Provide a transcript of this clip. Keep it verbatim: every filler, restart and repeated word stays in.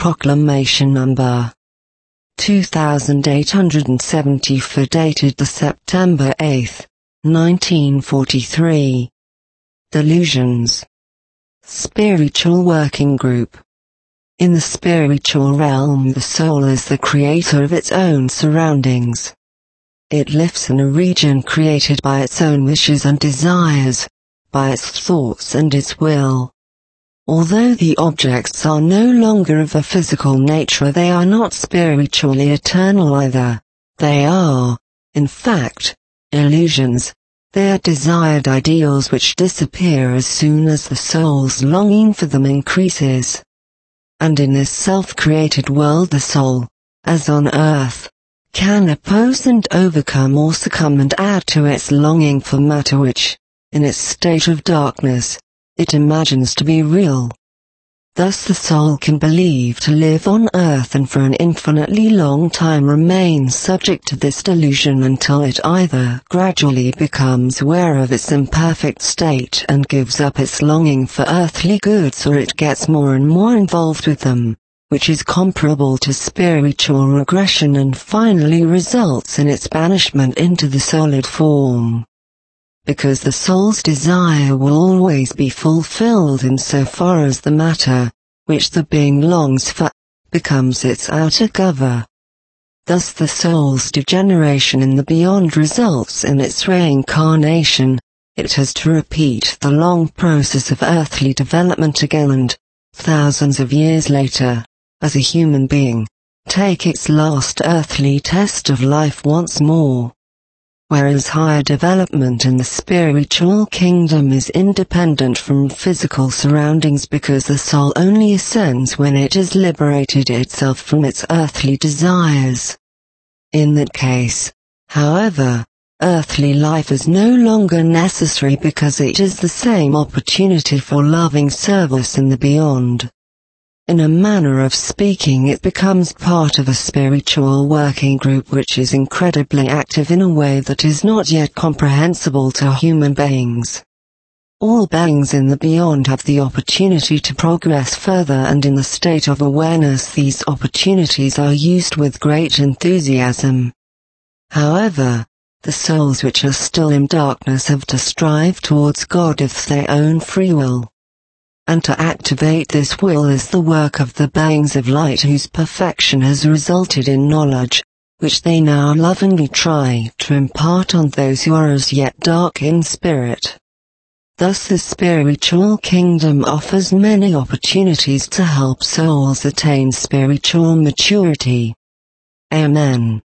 Proclamation Number two thousand eight hundred seventy-four, dated the September eighth, nineteen forty-three. Delusions. Spiritual Working Group. In the spiritual realm, the soul is the creator of its own surroundings. It lives in a region created by its own wishes and desires, by its thoughts and its will. Although the objects are no longer of a physical nature, they are not spiritually eternal either. They are, in fact, illusions. They are desired ideals which disappear as soon as the soul's longing for them increases. And in this self-created world, the soul, as on earth, can oppose and overcome or succumb and add to its longing for matter which, in its state of darkness, it imagines to be real. Thus the soul can believe to live on earth and for an infinitely long time remain subject to this delusion until it either gradually becomes aware of its imperfect state and gives up its longing for earthly goods, or it gets more and more involved with them, which is comparable to spiritual regression, and finally results in its banishment into the solid form. Because the soul's desire will always be fulfilled insofar as the matter, which the being longs for, becomes its outer cover. Thus the soul's degeneration in the beyond results in its reincarnation. It has to repeat the long process of earthly development again and, thousands of years later, as a human being, take its last earthly test of life once more. Whereas higher development in the spiritual kingdom is independent from physical surroundings, because the soul only ascends when it has liberated itself from its earthly desires. In that case, however, earthly life is no longer necessary, because it is the same opportunity for loving service in the beyond. In a manner of speaking, it becomes part of a spiritual working group which is incredibly active in a way that is not yet comprehensible to human beings. All beings in the beyond have the opportunity to progress further, and in the state of awareness these opportunities are used with great enthusiasm. However, the souls which are still in darkness have to strive towards God of their own free will. And to activate this will is the work of the beings of light, whose perfection has resulted in knowledge, which they now lovingly try to impart on those who are as yet dark in spirit. Thus the spiritual kingdom offers many opportunities to help souls attain spiritual maturity. Amen.